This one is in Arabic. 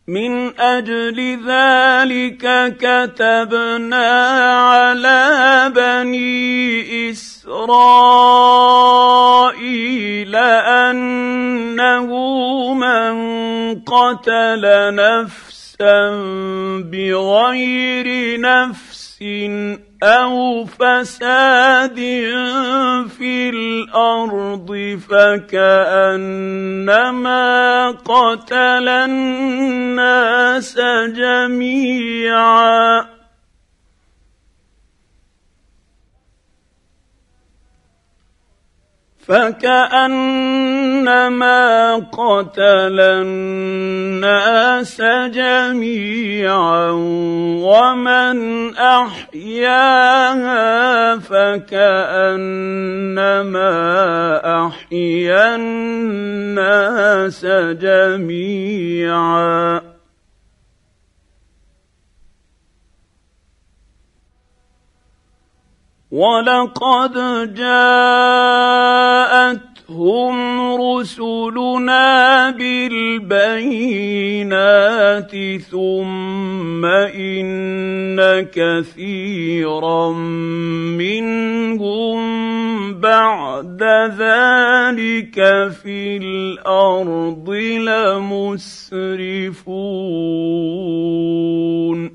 من أجل ذلك كتبنا على بني إسرائيل أنه من قتل نفسا بغير نفس أو فساد في الأرض فكأنما قتل الناس جميعا ومن أحياها فكأنما أحيا الناس جميعا ولقد جاءتهم رسلنا بالبينات ثم إن كثيرا منهم بعد ذلك في الأرض لمسرفون